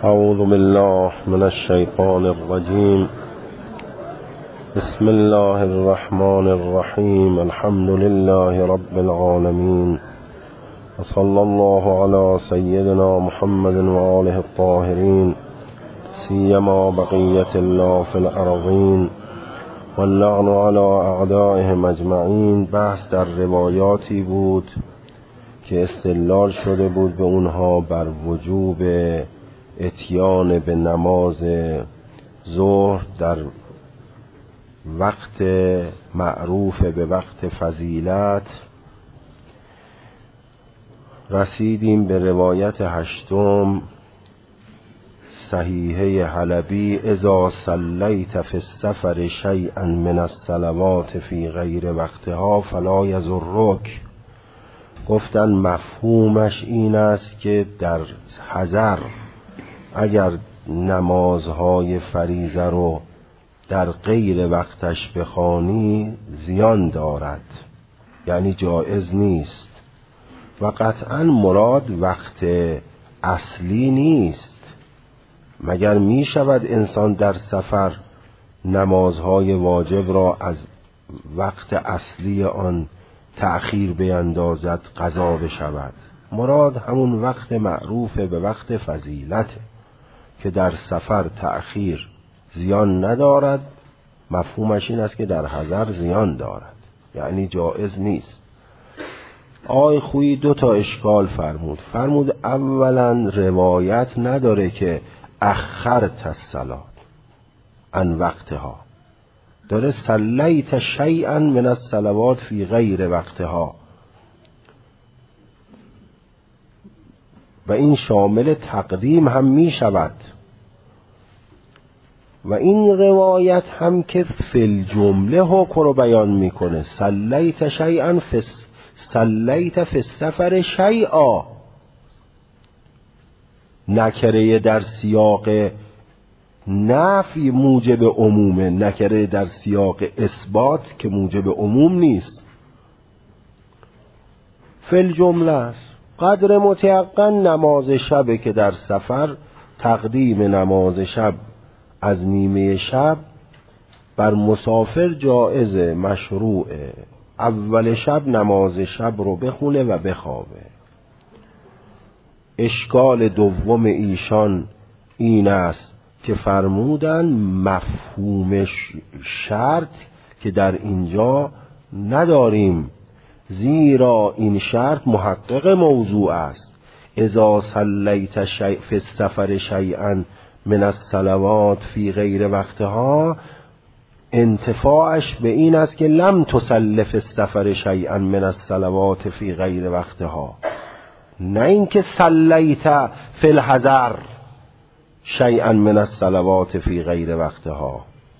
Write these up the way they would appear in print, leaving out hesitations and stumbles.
اعوذ بالله من الشیطان الرجیم. بسم الله الرحمن الرحیم. الحمد لله رب العالمین و صلی الله علی سیدنا محمد و آله الطاهرین، سیما بقیت الله فی الارضین واللعن علی اعدائهم اجمعین. بحث در روایاتی بود که استدلال شده بود به اونها بر وجوب اتیان به نماز ظهر در وقت معروف به وقت فضیلت. رسیدیم به روایت هشتم صحیحه حلبی: اذا صلیت فی السفر شیئا من الصلوات فی غیر وقتها فلا یضرک. گفتن مفهومش این است که در حضر اگر نمازهای فریضه رو در غیر وقتش بخوانی زیان دارد، یعنی جایز نیست. و قطعا مراد وقت اصلی نیست. مگر می شود انسان در سفر نمازهای واجب را از وقت اصلی آن تأخیر بیندازد قضا بشود؟ مراد همون وقت معروف به وقت فضیلت که در سفر تأخیر زیان ندارد. مفهومش این است که در حضر زیان دارد، یعنی جایز نیست. آقای خویی دو تا اشکال فرمود اولا روایت نداره که اخرت الصلاة عن وقتها، داره صلیت شیئا من الصلوات فی غیر وقتها و این شامل تقدیم هم می شود. و این روایت هم که فی الجمله حکم رو بیان میکنه: صلیت شیئا صلیت فی السفر شیئا. نکره در سیاق نفی موجب عمومه، نکره در سیاق اثبات که موجب عموم نیست. فی الجمله است. قدر متیقن نماز شب که در سفر تقدیم نماز شب از نیمه شب بر مسافر جایزه، مشروعه. اول شب نماز شب رو بخونه و بخوابه. اشکال دوم ایشان این است که فرمودن مفهوم شرط که در اینجا نداریم، زیرا این شرط محقق موضوع است. اذا صلیت فی السفر شیئا من الصلوات فی غیر وقتها، انتفاعش به این است که لم تصلی فی السفر شیئا من الصلوات فی غیر وقتها، نه اینکه صلیت فی الحضر شیئا من الصلوات فی غیر وقتها.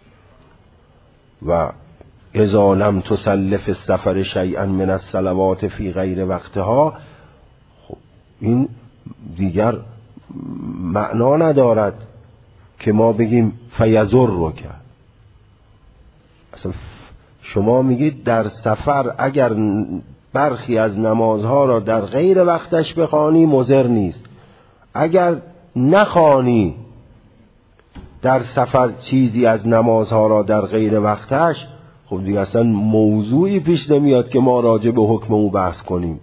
و اذا لم تصلی فی السفر شیئا من الصلوات فی غیر وقتها، خب این دیگر معنا ندارد که ما بگیم فیضرک. اصلا شما میگید در سفر اگر برخی از نمازها را در غیر وقتش بخوانی مضر نیست، اگر نخوانی در سفر چیزی از نمازها را در غیر وقتش، خب دیگه اصلا موضوعی پیش نمیاد که ما راجع به حکم او بحث کنیم.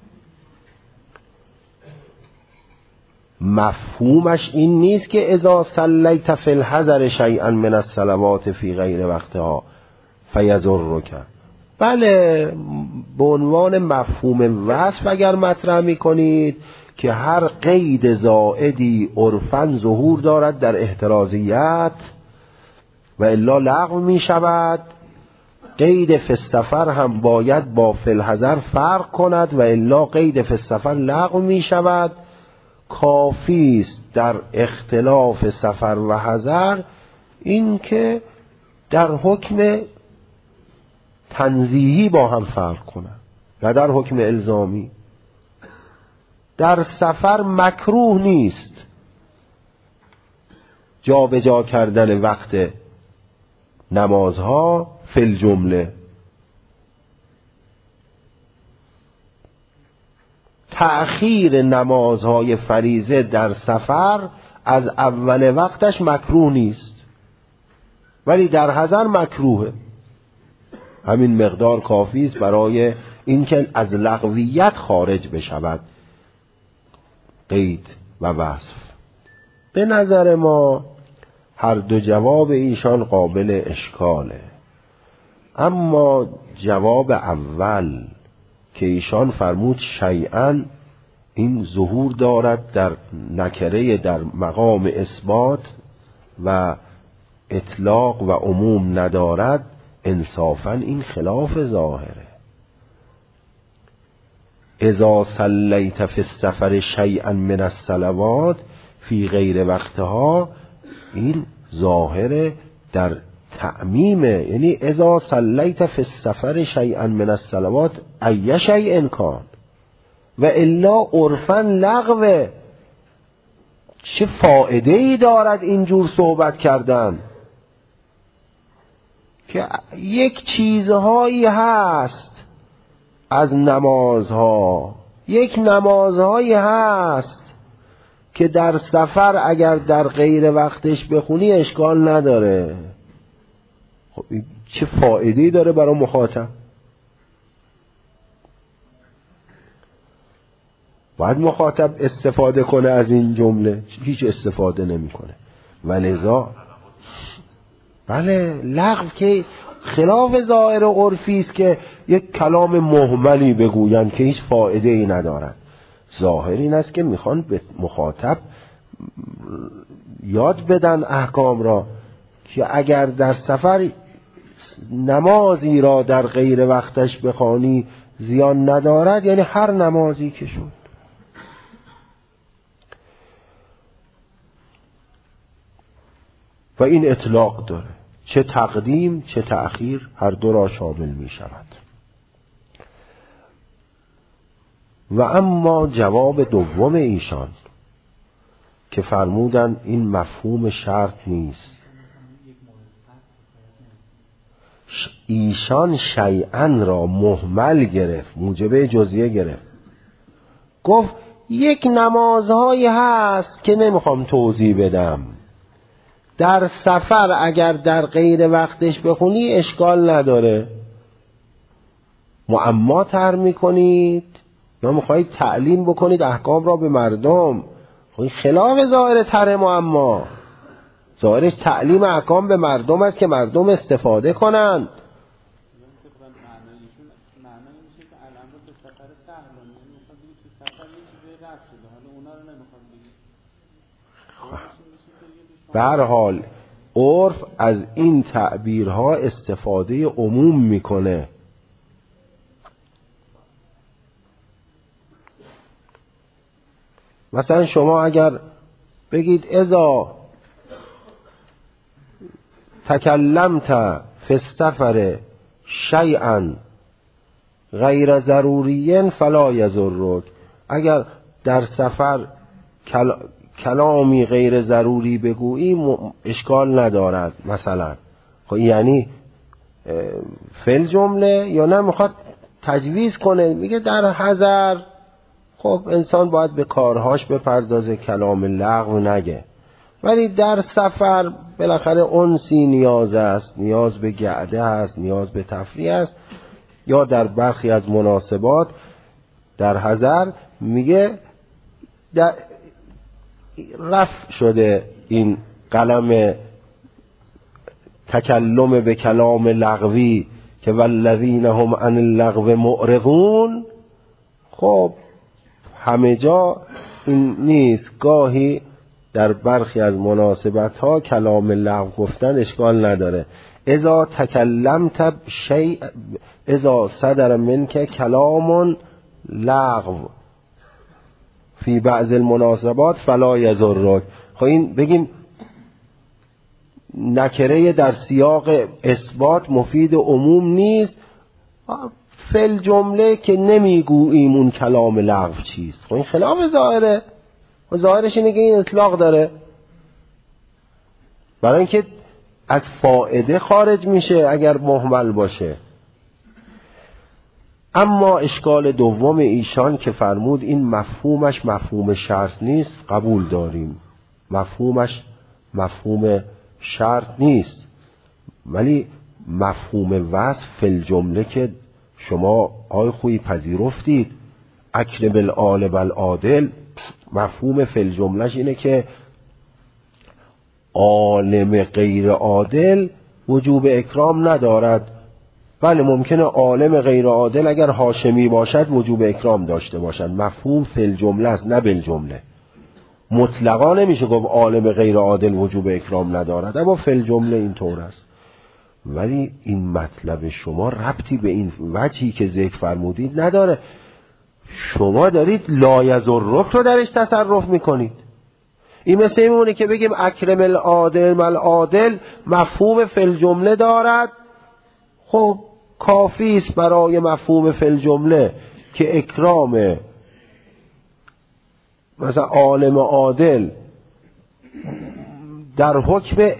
مفهومش این نیست که اذا صلیت فی الحضر شیئا من الصلوات فی غیر وقتها فیضرک. بله، به عنوان مفهوم وصف اگر مطرح میکنید که هر قید زائدی عرفاً ظهور دارد در احترازیت و الا لغو می شود، قید فی السفر هم باید با فی الحضر فرق کند و الا قید فی السفر لغو می شود. کافی است در اختلاف سفر و حضر این که در حکم تنزیهی با هم فرق کنند و در حکم الزامی. در سفر مکروه نیست جا به جا کردن وقت نمازها فی الجمله. تأخیر نمازهای فریضه در سفر از اول وقتش مکروه نیست، ولی در حضر مکروهه. همین مقدار کافی است برای اینکه از لغویت خارج بشود قید و وصف. به نظر ما هر دو جواب ایشان قابل اشکاله، اما جواب اول که ایشان فرمود شیئا، این ظهور دارد در نکره در مقام اثبات و اطلاق و عموم ندارد، انصافا این خلاف ظاهره. اذا صلیت فی السفر شیئا من الصلوات فی غیر وقتها، این ظاهر در تعمیمه، یعنی اذا صلیت فی السفر شیئا من الصلوات ای شیء کان و الا عرفا لغوه. چه فایده ای دارد اینجور صحبت کردن که یک چیزهایی هست از نمازها، یک نمازهایی هست که در سفر اگر در غیر وقتش بخونی اشکال نداره. خب چه فایده‌ای داره برای مخاطب؟ باید مخاطب استفاده کنه از این جمله، هیچ استفاده نمی‌کنه. ولذا بله لغو که خلاف ظاهر عرفی است که یک کلام مهملی بگویند که هیچ فایده ای ندارد. ظاهر این است که میخوان به مخاطب یاد بدن احکام را که اگر در سفر نمازی را در غیر وقتش بخوانی زیان ندارد، یعنی هر نمازی که شد. و این اطلاق داره، چه تقدیم چه تأخیر هر دو را شامل می شود. و اما جواب دوم ایشان که فرمودن این مفهوم شرط نیست، ایشان شیئا را مهمل گرفت، موجبه جزئیه گرفت، گفت یک نمازهایی هست که نمیخوام توضیح بدم، در سفر اگر در غیر وقتش بخونی اشکال نداره. معما طرح میکنید یا میخواید تعلیم بکنید احکام را به مردم، خب این خلاف ظاهر طرح معما. ظاهرش تعلیم احکام به مردم است که مردم استفاده کنند. به هر حال عرف از این تعبیرها استفاده عموم میکنه. مثلا شما اگر بگید اذا تکلمت فی السفر شیئا غیر ضروری فلا یضرک، اگر در سفر کلامی غیر ضروری بگویی اشکال ندارد مثلا. خب یعنی فعل جمله یا نه میخواد تجویز کنه، میگه در حضر خب انسان باید به کارهاش بپردازه، کلام لغو نگه، ولی در سفر بالاخره انسی نیاز است، نیاز به گعده است، نیاز به تفریح است، یا در برخی از مناسبات در حضر میگه در رفع شده این قلم تکلم به کلام لغوی که والذین هم عن اللغو معرضون. خب همه جا این نیست، گاهی در برخی از مناسبت ها کلام لغو گفتن اشکال نداره. اذا تکلمت شیء اذا صدر منک کلام لغو فی بعض المناسبات فلا یضرک. خب این بگیم نکره در سیاق اثبات مفید عموم نیست، فعل جمله که نمیگوییم اون کلام لغو چیست. خب این خلاف ظاهره، و ظاهرش اینه که این اطلاق داره، برای اینکه از فائده خارج میشه اگر مهمل باشه. اما اشکال دوم ایشان که فرمود این مفهومش مفهوم شرط نیست، قبول داریم. مفهومش مفهوم شرط نیست، ولی مفهوم وصف فی الجمله که شما آی خویی پذیرفتید، اکرم العالم العادل، مفهوم فی الجملهش اینه که عالم غیر عادل وجوب اکرام ندارد. بله ممکنه عالم غیر عادل اگر هاشمی باشد وجوب اکرام داشته باشد. مفهوم فی الجمله است نه بالجمله. مطلقا نمیشه گفت عالم غیر عادل وجوب اکرام ندارد، اما فی الجمله اینطور است. ولی این مطلب شما ربطی به این وجهی که ذکر فرمودید نداره. شما دارید لا یضرک رو درش تصرف میکنید. این مثل اینه که بگیم اکرم العادل العادل مفهوم فی الجمله دارد. خب کافی است برای مفهوم فی الجمله که اکرام مثلا عالم عادل در حکم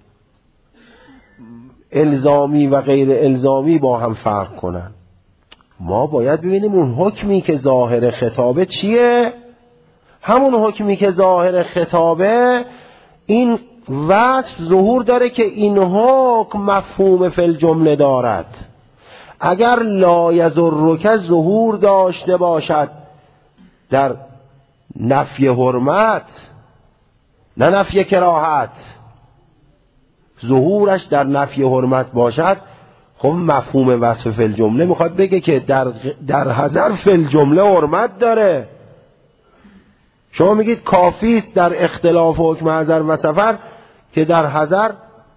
الزامی و غیر الزامی با هم فرق کنن. ما باید ببینیم اون حکمی که ظاهر خطابه چیه. همون حکمی که ظاهر خطابه این وصف ظهور داره که این حکم مفهوم فی الجمله دارد. اگر لا یضرک ظهور داشته باشد در نفی حرمت نه نفی کراهت، ظهورش در نفی حرمت باشد، خب مفهوم وصف فی الجمله میخواد بگه که در حضر فی الجمله حرمت داره. شما میگید کافی است در اختلاف حکم حضر و سفر که در حضر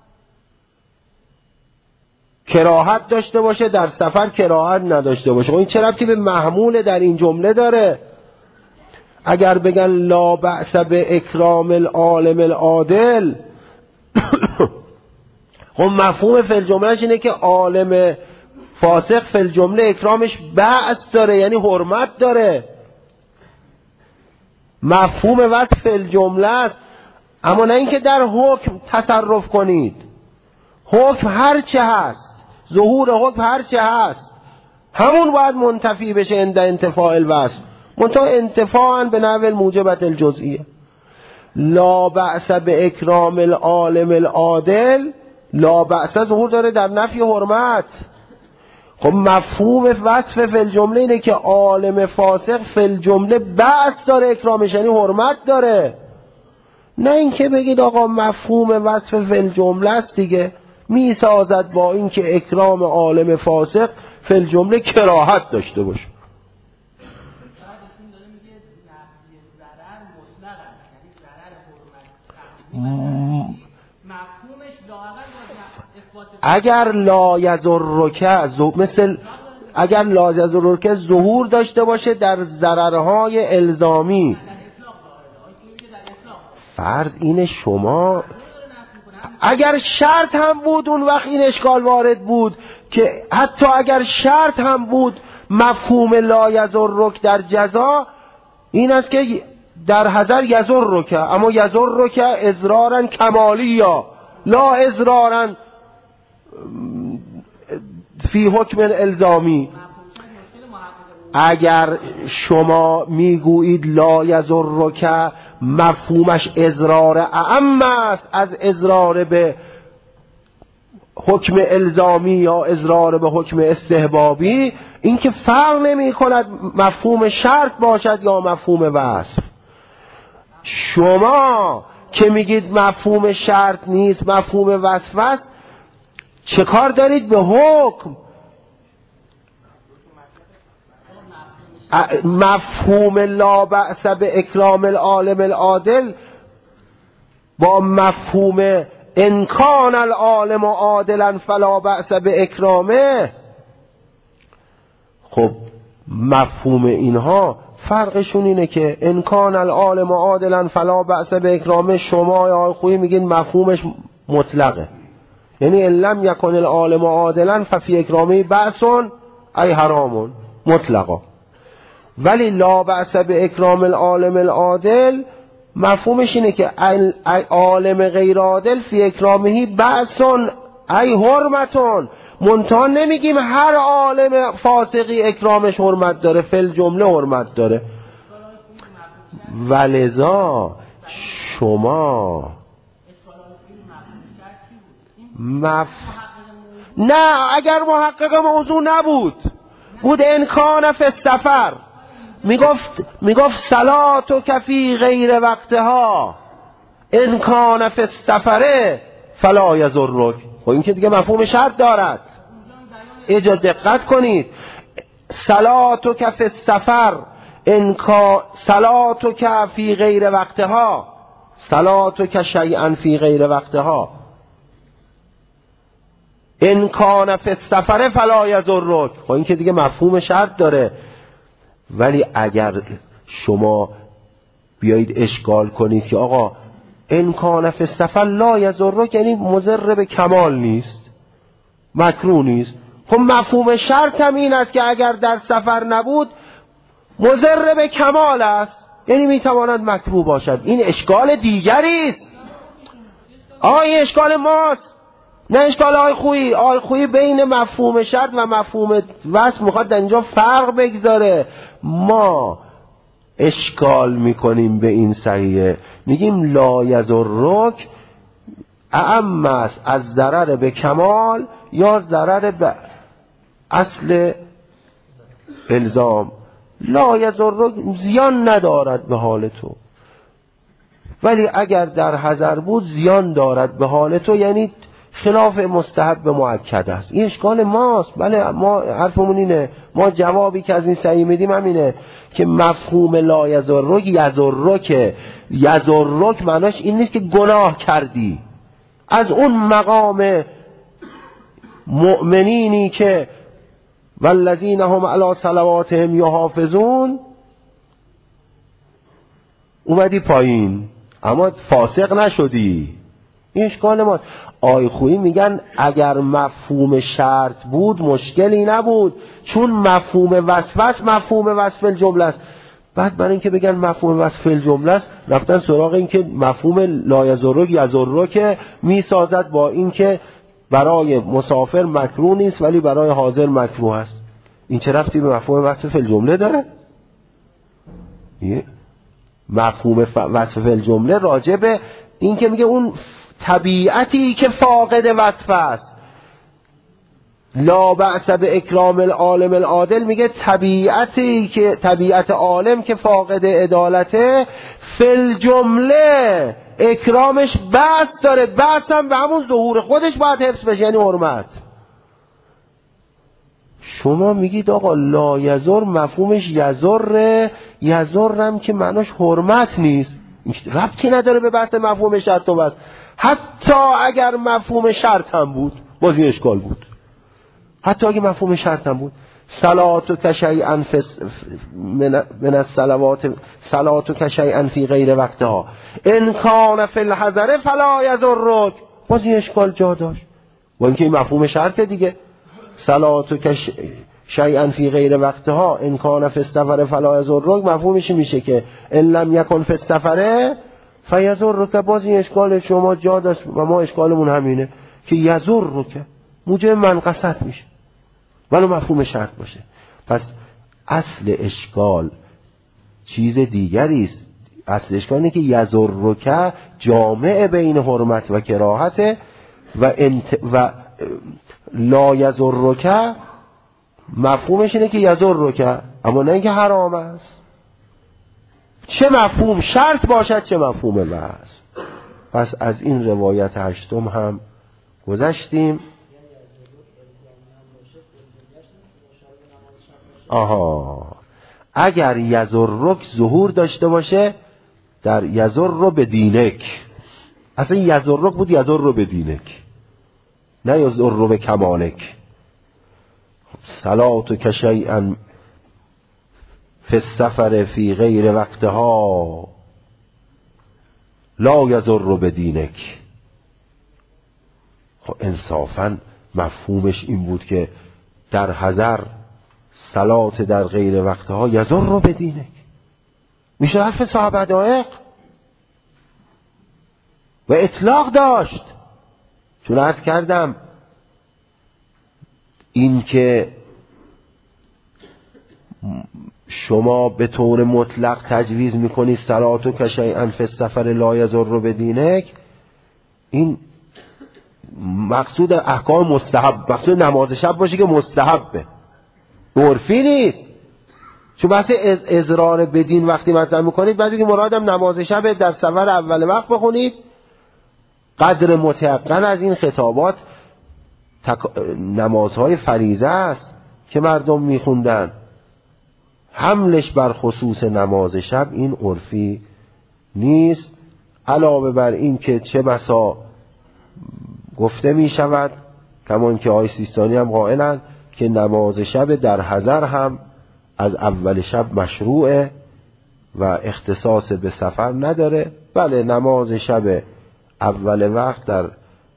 کراهت داشته باشه، در سفر کراهت نداشته باشه. این چه ربطی به محمول در این جمله داره؟ اگر بگن لا بأس به اکرام العالم العادل خب مفهوم فی الجملهش اینه که عالم فاسق فی الجمله اکرامش بأس داره، یعنی حرمت داره. مفهوم وصف فی الجمله است، اما نه اینکه در حکم تصرف کنید. حکم هر چه هست، ظهور حکم هر چه هست، همون باید منتفی بشه عند انتفاع الوصف، منتها انتفاعا به نحو الموجبت الجزئیه. لا بأس به اکرام العالم العادل، لا بأس ظهور داره در نفی حرمت. خب مفهوم وصف فی الجمله اینه که عالم فاسق فی الجمله بأس داره اکرامش، یعنی حرمت داره. نه اینکه بگید آقا مفهوم وصف فی الجمله است دیگه، می سازد با اینکه اکرام عالم فاسق فی الجمله کراهت داشته باشه. اگر لا یضرک مثل اگر لا یضرک ظهور داشته باشه در ضررهای الزامی، فرض اینه شما اگر شرط هم بود اون وقت این اشکال وارد بود که حتی اگر شرط هم بود مفهوم لا یضرک در جزا این است که در حضر یضرک، اما یضرک اضرارا کمالی یا لا اضرارا فی حکم الزامی. اگر شما میگویید لا یضرک مفهومش اضرار اعم است از اضرار به حکم الزامی یا اضرار به حکم استحبابی، این که فرق نمی کند مفهوم شرط باشد یا مفهوم وصف. شما که میگید مفهوم شرط نیست مفهوم وصف است، چه کار دارید به حکم؟ مفهوم لا بأس به اکرام العالم العادل با مفهوم انکان العالم عادلا فلا بأس به اکرامه، خب مفهوم اینها فرقشون اینه که انکان العالم عادلا فلا بأس به اکرامه شما یا خویی میگین مفهومش مطلقه، یعنی ان لم یکن العالم عادلا ففی اکرامه بأس ای حرام مطلقا. ولی لا بأس به اکرام العالم العادل مفهومش اینه که عالم غیر عادل فی اکرامه بأس ای حرمتون، منتها نمیگیم هر عالم فاسقی اکرامش حرمت داره، فی الجمله حرمت داره. ولذا شما نه، اگر محقق موضوع نبود، بود انکان فی السفر، میگفت صلاتک فی غیر وقتها انکان فی السفر فلا یضرک. خب این که دیگه مفهوم شرط دارد. اینجا دقت کنید، صلاتک فی السفر صلاتک فی غیر وقتها، صلاتک شیئا فی غیر وقتها ان کان فی السفر فلا یضرک. خب این که دیگه مفهوم شرط داره. ولی اگر شما بیایید اشکال کنید که آقا ان کان فی السفر لا یضرک، یعنی مضر به کمال نیست، مکروه نیست. خب مفهوم شرط هم این است که اگر در سفر نبود مضر به کمال است، یعنی میتواند مکروه باشد. این اشکال دیگری است. این اشکال ماست، نه اشکال آی خویی بین مفهوم شرط و مفهوم وصف میخواد در اینجا فرق بگذاره. ما اشکال میکنیم به این صحیحه، میگیم لا یضرک اعم است از ضرر به کمال یا ضرر به اصل الزام. لا یضرک زیان ندارد به حال تو، ولی اگر در حضر بود زیان دارد به حال تو، یعنی خلاف مستحب مؤکد است. این اشکال ماست. بله، ما حرفمون اینه، ما جوابی که از این صحیح میدیم همینه که مفهوم لا یضرک معناش این نیست که گناه کردی. از اون مقام مؤمنینی که والذین هم علی صلواتهم یحافظون اومدی پایین، اما فاسق نشدی. این اشکال ما. آی خویی میگن اگر مفهوم شرط بود مشکلی نبود، چون مفهوم وصف مفهوم وصف الجمله است. بعد برای اینکه بگن مفهوم وصف الجمله است رفتن سراغ این که مفهوم لا یضرک میسازد با این که برای مسافر مکروه نیست ولی برای حاضر مکروه است. این چه ربطی به مفهوم وصف الجمله داره؟ مفهوم وصف الجمله راجع به این که میگه اون طبیعتی که فاقد وصف است. لا بأس به اکرام العالم العادل، میگه طبیعتی که طبیعت عالم که فاقد عدالته، فل جمله اکرامش بس داره. بس هم به همون ظهور خودش باید حفظ بشه، یعنی حرمت. شما میگید آقا لا یضر مفهومش یضرم که معناش حرمت نیست، ربطی نداره به بحث مفهوم شرط و وصف. حتی اگر مفهوم شرط هم بود باز این اشکال بود. حتی اگر مفهوم شرط هم بود، صلاتک شیئا من الصلوات صلاتک شیئا فی غیر وقتها ان کان فی الحضر فلا یضرک، باز این اشکال جا داشت. با اینکه این مفهوم شرط دیگه، صلاتک شیئا فی غیر وقتها ان کان فی السفر فلا یضرک، مفهومش میشه که ان لم یکن فی السفر فیضرک. باز این اشکال شما جا داشت و ما اشکالمون همینه که یضرک موجب منقصت میشه ولو مفهوم شرط باشه. پس اصل اشکال چیز دیگری است. اصل اشکال اینه که یضرک جامع بین حرمت و کراهت و لا یضرک مفهومش اینه که یضرک، اما نه اینکه حرام است. چه مفهوم شرط باشد چه مفهوم وصف. پس از این روایت هشتم هم گذشتیم. اگر یضرک ظهور داشته باشه در یضر به دینک، اصلا یضرک بود یضر به دینک، نه یضر به کمالک. صلاتک شیئا فی السفر فی غیر وقتها لا یضر به دینک. خب انصافا مفهومش این بود که در حضر صلات در غیر وقتها یضر به دینک، میشه حرف صاحب حدائق و اطلاق داشت. چون عرض کردم این که شما به طور مطلق تجویز میکنید صلاتو که شیئا فی السفر لا یضر بدینک، این مقصود احکام مستحب، مقصود نماز شب باشه که مستحبه، عرفی نیست. چون بحث اضرار بدین وقتی مطرح میکنید بعد که مرادم نماز شب در سفر اول وقت بخونید، قدر متيقن از این خطابات نمازهای فریضه است که مردم میخوندن، حملش بر خصوص نماز شب این عرفی نیست. علاوه بر این که چه بسا گفته می شود کمان که آقای سیستانی هم قائلند که نماز شب در حضر هم از اول شب مشروعه و اختصاص به سفر نداره. بله نماز شب اول وقت در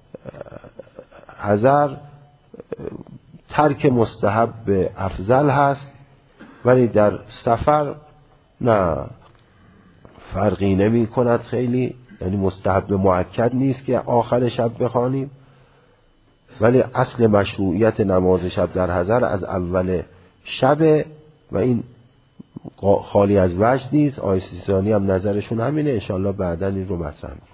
حضر ترک مستحب افضل هست، ولی در سفر نه فرقی نمی کند خیلی، یعنی مستحب مؤکد نیست که آخر شب بخوانیم، ولی اصل مشروعیت نماز شب در حضر از اول شب و این خالی از وجه نیست. آقای سیستانی هم نظرشون همینه، انشاءالله بعدا این رو مطرح میکنه.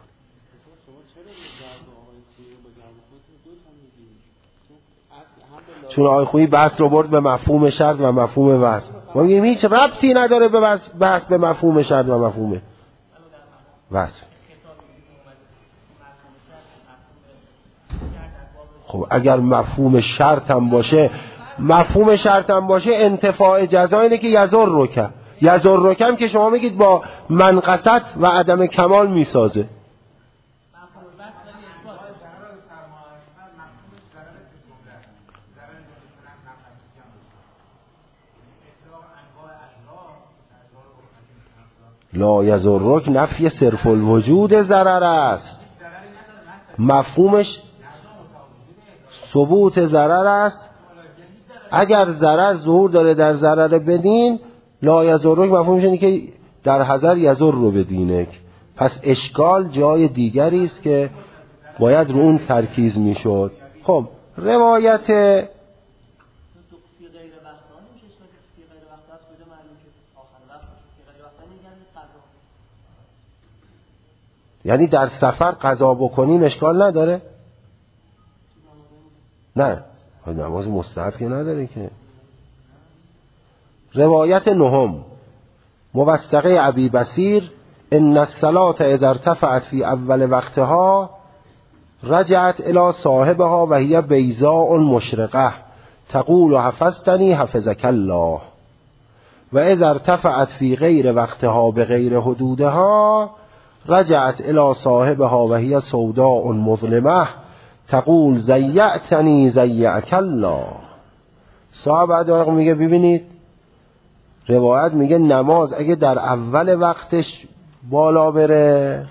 چون آقای خویی بحث رو برد به مفهوم شرط و مفهوم وصل، ما میگیم هیچ ربطی نداره به بحث به مفهوم شرط و مفهوم وصل. خب اگر مفهوم شرط هم باشه انتفاع جزا اینه که یزر رکم که شما میگید با منقصت و عدم کمال میسازه. لا یضرک نفی صرف الوجود ضرر است، مفهومش ثبوت ضرر است. اگر ضرر ظهور داره در ضرر بدین، لا یضرک مفهومش اینه که در حضر یضر رو بدینک. پس اشکال جای دیگری است که باید رو اون ترکیز میشد. خب روایت یعنی در سفر قضا بکنیم اشکال نداره؟ نه نماز مستحب که نداره که. روایت نهم موثقه ابی بصیر ان الصلاة اذا ارتفعت فی اول وقتها رجعت الى صاحبها و هی بیضاء مشرقه تقول حفظتنی حفظک الله و اذا ارتفعت فی غیر وقتها بغیر حدودها رجعت الى صاحبها و هی سوداء مظلمه تقول ضیعتنی ضیعک الله. صاحب ادارق میگه ببینید روایت میگه نماز اگه در اول وقتش بالا بره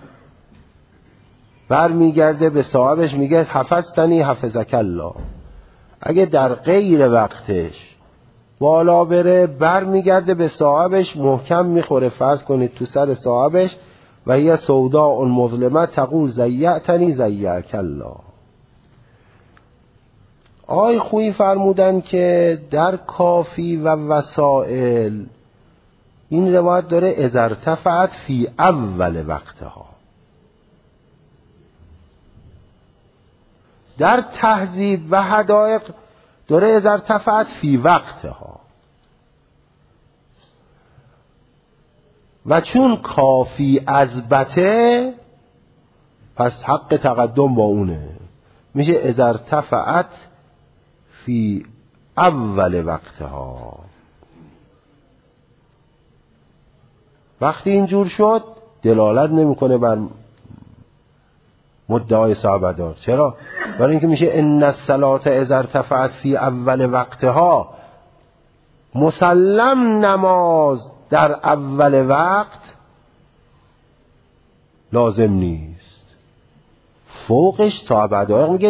برمیگرده به صاحبش میگه حفظتنی حفظک الله، اگه در غیر وقتش بالا بره برمیگرده به صاحبش محکم میخوره، فرض کنید تو سر صاحبش و هی سوداء مظلمه تقول ضیعتنی ضیعک الله. آقای خویی فرمودن که در کافی و وسائل این روایت داره اذا ارتفعت فی اول وقتها، در تهذیب و حدائق داره اذا ارتفعت فی وقتها. و چون کافی اثبته پس حق تقدم با اونه، میشه اذا ارتفعت فی اول وقتها. وقتی اینجور شد دلالت نمیکنه بر مدعای صحابه‌دار. چرا؟ برای اینکه میشه ان الصلاة اذا ارتفعت فی اول وقتها، مسلم نماز در اول وقت لازم نیست. فوقش صحابه‌دار میگه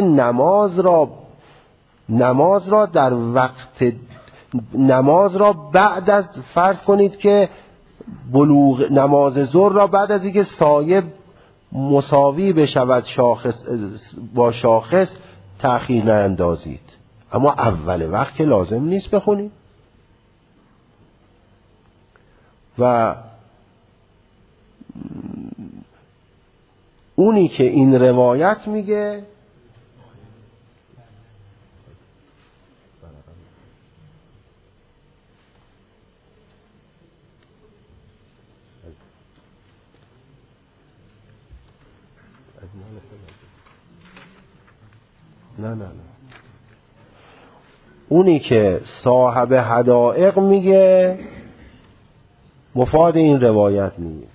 نماز را در وقت، نماز را بعد از فرض کنید که بلوغ نماز ظهر را بعد از اینکه سایه مساوی بشود با شاخص تأخیر نیندازید، اما اول وقت که لازم نیست بخونید. و اونی که این روایت میگه نه اونی که صاحب حدائق میگه مفاد این روایت نیست.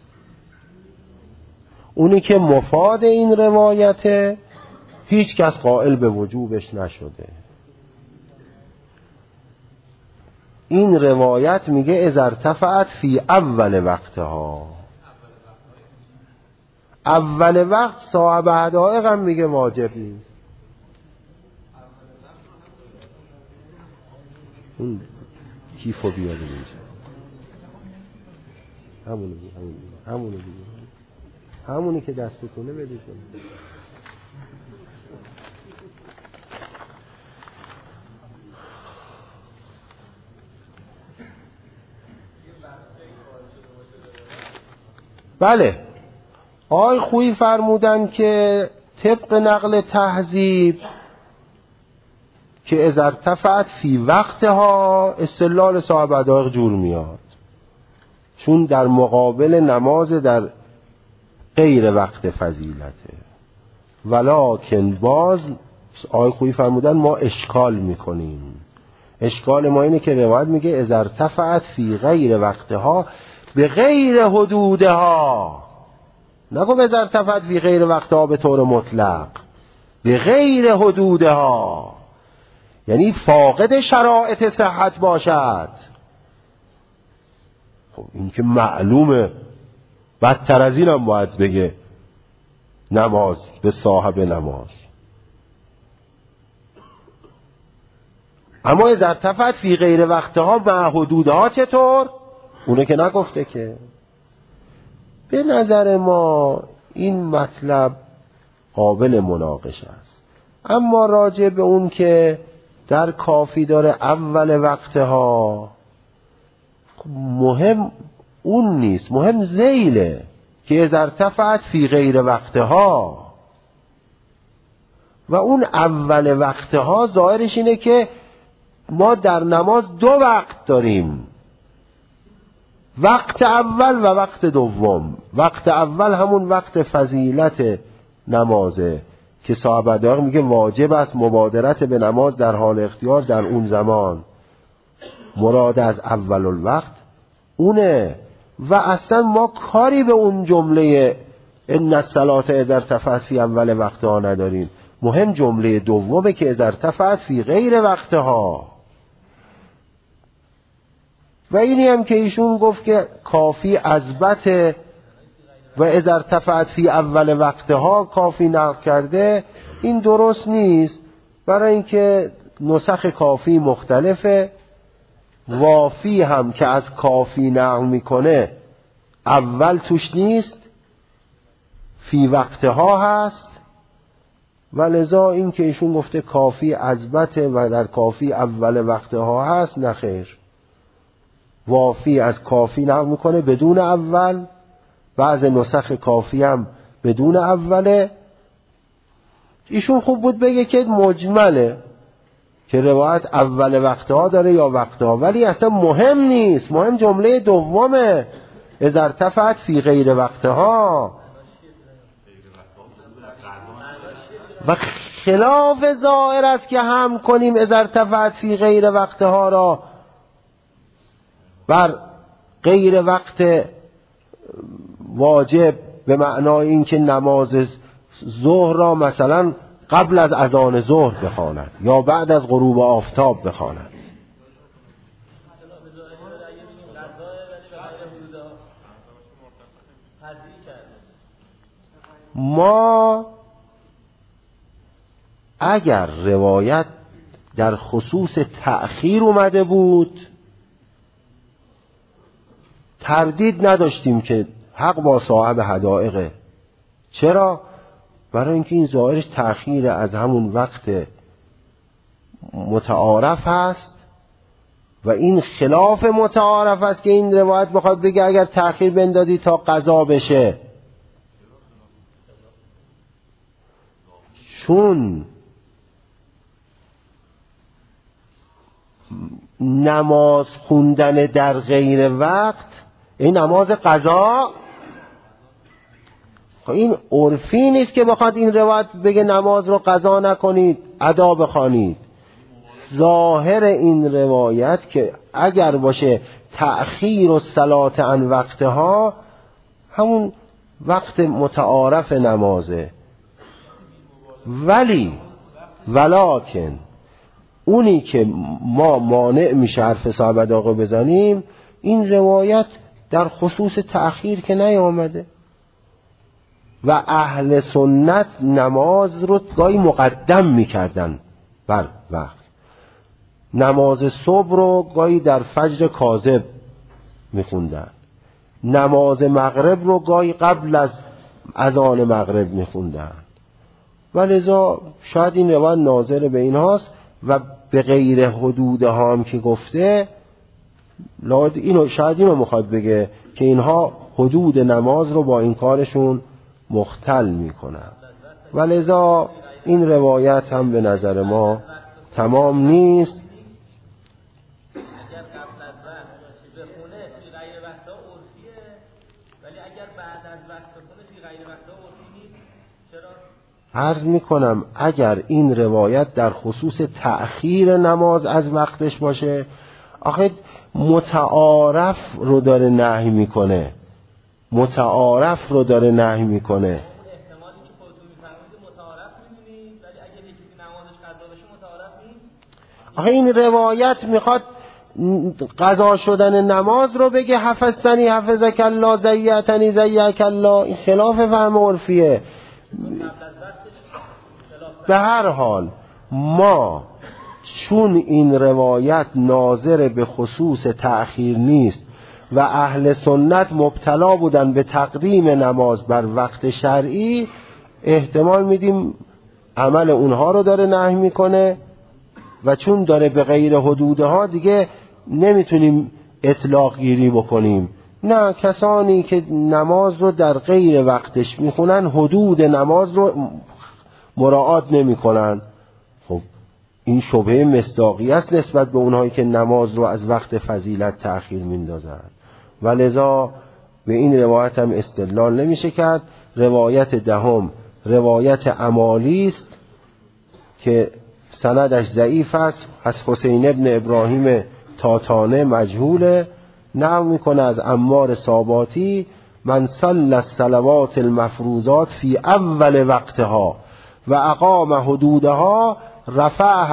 اونی که مفاد این روایت هیچ کس قائل به وجوبش نشده. این روایت میگه اذا ارتفعت فی اول وقتها. اول وقت صاحب حدائق هم میگه واجب نیست. اون کیفو بیاریم اینجا. همونی که دستتونه بدید. بله، آقای خویی فرمودن که طبق نقل تهذیب که اذا ارتفعت فی وقتها استدلال صاحب حدائق جور میاد، چون در مقابل نماز در غیر وقت فضیلته. ولکن باز آقای خویی فرمودن ما اشکال میکنیم. اشکال ما اینه که روایت میگه اذا ارتفعت فی غیر وقتها به غیر حدودها، نگو اذا ارتفعت فی غیر وقتها به طور مطلق، به غیر حدودها، یعنی فاقد شرایط صحت باشد. خب این که معلومه، بدتر از این هم باید بگه نماز به صاحب نماز. اما اذا ارتفعت فی غیر وقتها مع حدودها چطور؟ اونه که نگفته که. به نظر ما این مطلب قابل مناقشه است. اما راجع به اون که در کافی داره اول وقتها، مهم اون نیست، مهم ذیله که اذا ارتفعت فی غیر وقتها. و اون اول وقتها ظاهرش اینه که ما در نماز دو وقت داریم، وقت اول و وقت دوم. وقت اول همون وقت فضیلت نمازه که صاحب حدائق میگه واجب است مبادرت به نماز در حال اختیار در اون زمان. مراد از اول الوقت اونه. و اصلا ما کاری به اون جمله ان الصلاة اذا ارتفعت فی اول وقتها نداریم. مهم جمله دومه که اذا ارتفعت فی غیر وقتها. و اینی هم که ایشون گفت که کافی اثبت و اذا ارتفعت فی اول وقتها کافی نقل کرده، این درست نیست. برای اینکه نسخ کافی مختلفه. وافی هم که از کافی نقل میکنه اول توش نیست، فی وقتها هست. و لذا این که ایشون گفته کافی اثبت و در کافی اول وقتها هست، نخیر. وافی از کافی نقل میکنه بدون اول، بعض نسخ کافی هم بدون اوله. ایشون خوب بود بگه که مجمله، که روایت اول وقتها داره یا وقتها، ولی اصلا مهم نیست. مهم جمله دومه اذا ارتفعت فی غیر وقتها. و خلاف ظاهر است که هم کنیم اذا ارتفعت فی غیر وقتها را بر غیر وقت واجب، به معنای این که نماز ظهر را مثلا قبل از اذان ظهر بخواند یا بعد از غروب آفتاب بخواند. ما اگر روایت در خصوص تأخیر اومده بود تردید نداشتیم که حق با صاحب حدائقه. چرا؟ برای اینکه این ظاهرش تأخیر از همون وقت متعارف هست و این خلاف متعارف است که این روایت بخواد بگه اگر تأخیر بندادی تا قضا بشه، چون نماز خوندن در غیر وقت این نماز قضا، این عرفی نیست که بخواد این روایت بگه نماز رو قضا نکنید ادا بخوانید. ظاهر این روایت که اگر باشه تأخیر الصلاة عن وقتها، همون وقت متعارف نمازه، ولکن اونی که ما مانع میشه حرف صاحب داغو بزنیم، این روایت در خصوص تأخیر که نیامده و اهل سنت نماز رو گاهی مقدم میکردن بر وقت. نماز صبح رو گاهی در فجر کاذب میخوندن، نماز مغرب رو گاهی قبل از اذان مغرب میخوندن، ولذا شاید این روایت ناظر به این هاست و به غیر حدود ها هم که گفته، شاید اینو میخواد بگه که اینها حدود نماز رو با این کارشون مختل میکنن، ولذا این روایت هم به نظر ما تمام نیست. عرض میکنم اگر این روایت در خصوص تأخیر نماز از وقتش باشه، آخه متعارف رو داره نهی میکنه، متعارف رو داره نهی میکنه. احتمالی که خودتون میفرمایید متعارف میدونید، ولی اگر یکی نمازش قضا بشه متعارف نیست. آخه این روایت میخواد قضا شدن نماز رو بگه حفظتنی حفظک الله، زیعتنی زیعک الله، این خلاف فهم عرفیه. به هر حال ما چون این روایت ناظر به خصوص تأخیر نیست و اهل سنت مبتلا بودن به تقدیم نماز بر وقت شرعی، احتمال میدیم عمل اونها رو داره نهی میکنه و چون داره به غیر حدودها دیگه نمیتونیم اطلاق گیری بکنیم. نه، کسانی که نماز رو در غیر وقتش میخونن حدود نماز رو مراعات نمیکنن. خب این شبهه مصداقی است نسبت به اونهایی که نماز رو از وقت فضیلت تأخیر میندازن، ولذا به این روایت هم استدلال نمیشه کرد. روایت دهم روایت عمالی است که سندش ضعیف است، از حسین ابن ابراهیم تاتانه مجهوله، نقل میکنه از عمار ساباتی: من صلی الصلوات المفروضات فی اول وقتها و اقام حدودها رفعها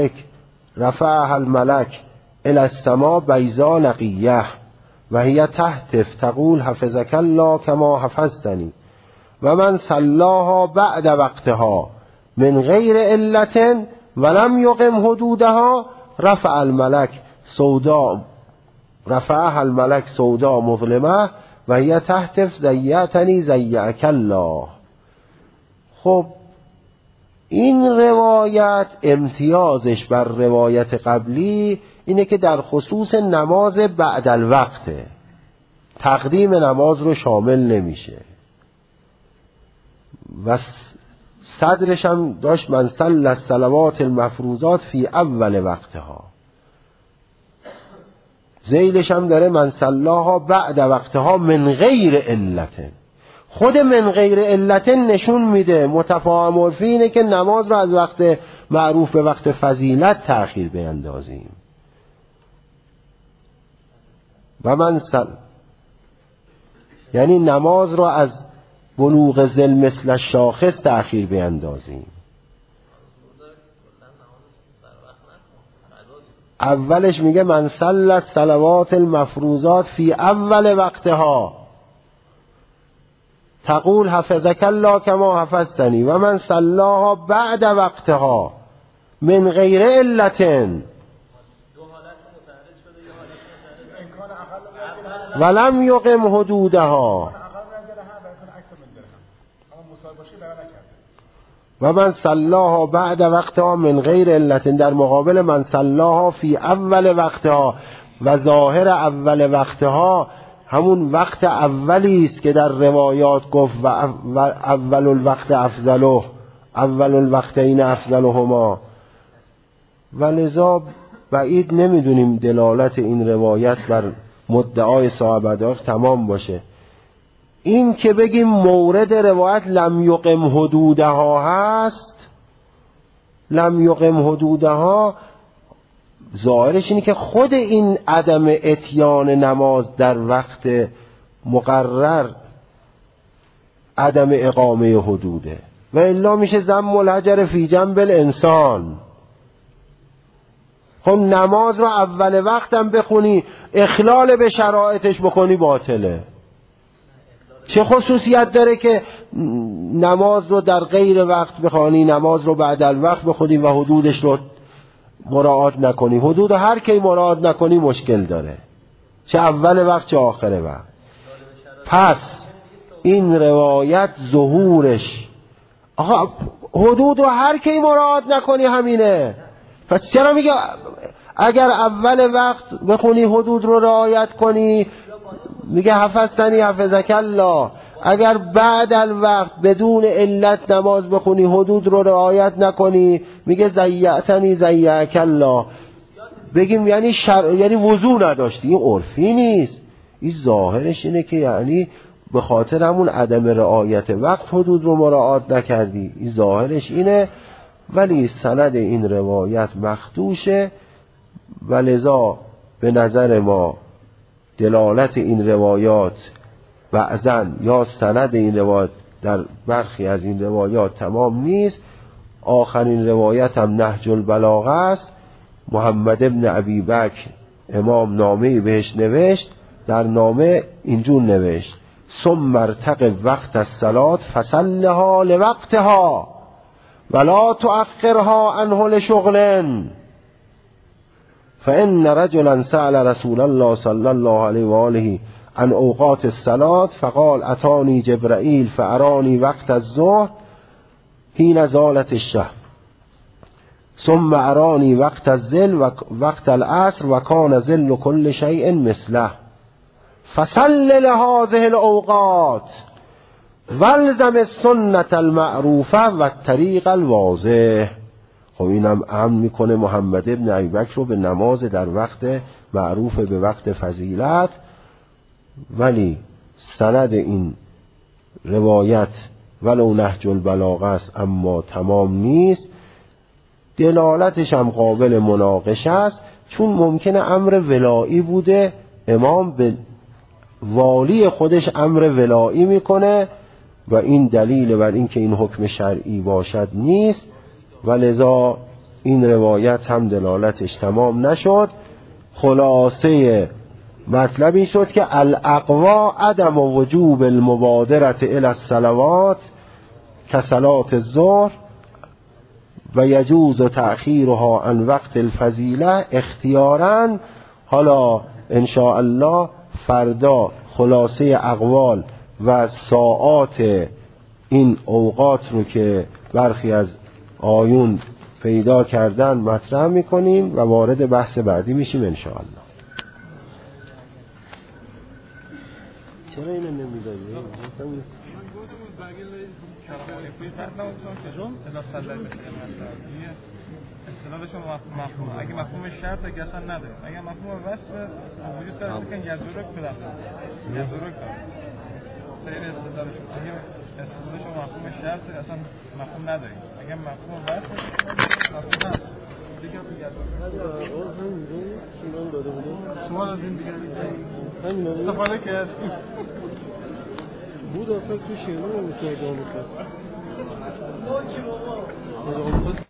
الملک الی السماء بیضاء نقیه و هی تهتف تقول حفظک الله کما حفظتنی و من صلاها بعد وقتها من غیر علت ولم یقم حدودها رفعها الملک سودا مظلمه و هی تهتف زیعتنی زیعک الله. خب این روایت امتیازش بر روایت قبلی اینه که در خصوص نماز بعد الوقته، تقدیم نماز رو شامل نمیشه و صدرش هم داشت من صلی الصلوات المفروضات فی اول وقتها، ذیلش هم داره من صلاها بعد وقتها من غیر علت. خود من غیر علت نشون میده متفاهم عرفی اینه که نماز رو از وقت معروف به وقت فضیلت تأخیر بیندازیم. و یعنی نماز رو از بلوغ ذل مثل شاخص تأخیر بیندازیم. اولش میگه من صلی الصلوات المفروضات فی اول وقتها تقول حفظک الله کما حفظتنی و من صلاها بعد وقتها من غیر علت ولم یقم حدودها. و من صلاها بعد وقتها من غیر علت، در مقابل من صلاها فی اول وقتها، و ظاهر اول وقتها همون وقت اولی است که در روایات گفت و اول الوقت افضله، اول الوقتین افضلهما. ولذا بعید نمیدونیم دلالت این روایت بر مدعای صاحب ادراک تمام باشه. این که بگیم مورد روایت لم یقم حدودها هست، لم یقم حدودها ظاهرش اینه که خود این عدم اتیان نماز در وقت مقرر عدم اقامه حدوده، و الا میشه ذم الحجر فی جنب الانسان. خب نماز رو اول وقتم بخونی اخلال به شرایطش بکنی باطله. چه خصوصیت داره که نماز رو در غیر وقت بخوانی، نماز رو بعد الوقت بخونی و حدودش رو مراعات نکنی؟ حدود هر کی مراعات نکنی مشکل داره، چه اول وقت چه آخر وقت. پس این روایت ظهورش آقا حدود رو هر کی مراعات نکنی همینه. پس چرا میگه اگر اول وقت بخونی حدود رو رعایت کنی میگه حفظتنی حفظک الله، اگر بعد الوقت بدون علت نماز بخونی حدود رو رعایت نکنی میگه ضیعتنی ضیعک الله. بگیم یعنی یعنی وضو نداشتی، این عرفی نیست، این ظاهرش اینه که یعنی به خاطر همون عدم رعایت وقت حدود رو مراعات نکردی، این ظاهرش اینه. ولی سند این روایت مخدوشه و لذا به نظر ما دلالت این روایات بعضن یا سند این روایات در برخی از این روایات تمام نیست. آخرین روایت هم نهج البلاغه است. محمد ابن ابی بکر امام نامه‌ای بهش نوشت، در نامه اینجور نوشت ثم ارتقب وقت الصلاة فصلها لوقتها ولا تؤخرها عنه لشغل فإن رجلا سأل رسول الله صلی الله علیه و آله عن اوقات الصلاة فقال اتانی جبرائیل فارانی وقت الظهر حين زالت الشمس ثم ارانی وقت الظل و وقت العصر و کان ظل كل شيء مثله فصل لهذه الاوقات والزم السنة المعروفه و الطریق الواضح. خب اینم امر میکنه محمد ابن ابی بکر رو به نماز در وقت معروف به وقت فضیلت. ولی سند این روایت ولو نهج البلاغه است اما تمام نیست، دلالتش هم قابل مناقشه است، چون ممکنه امر ولایی بوده، امام به والی خودش امر ولایی میکنه و این دلیل بر این که این حکم شرعی باشد نیست، و لذا این روایت هم دلالتش تمام نشد. خلاصه مطلب این شد که الاقوا عدم وجوب المبادرت الی الصلوات کصلاة الظهر و یجوز تأخیرها عن وقت الفضیله اختیارا. حالا ان شاء الله فردا خلاصه اقوال و ساعات این اوقات رو که برخی از آیون پیدا کردن مطرح میکنیم و وارد بحث بعدی میشیم ان شاء الله. چرا اینو نمیداری؟ اصطلاحش مفهوم اگه مفهوم شرط اگه اصلا نداره، اگه مفهوم وصف وجود داره که یزورک بدن یزورک غیر اصطلاحش اگه اصطلاحش مفهوم شرط اصلا مفهوم نداره، اگه مفهوم وصف مفهوم هست دیگه شما دادین دیگه استفاده کرد بود اصلا تو شیرون رو میکرد